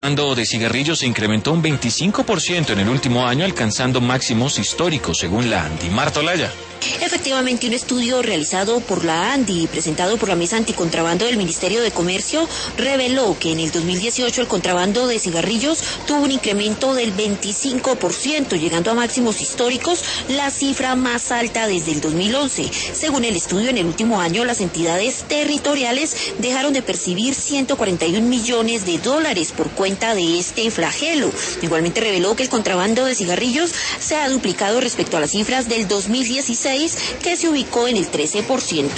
contrabando de cigarrillos se incrementó un 25% en el último año, alcanzando máximos históricos, según la ANDI. Marta Olaya. Efectivamente, un estudio realizado por la ANDI y presentado por la Mesa Anticontrabando del Ministerio de Comercio reveló que en el 2018 el contrabando de cigarrillos tuvo un incremento del 25%, llegando a máximos históricos, la cifra más alta desde el 2011. Según el estudio, en el último año las entidades territoriales dejaron de percibir 141 millones de dólares por cuenta de este flagelo. Igualmente reveló que el contrabando de cigarrillos se ha duplicado respecto a las cifras del 2016, que se ubicó en el 13%.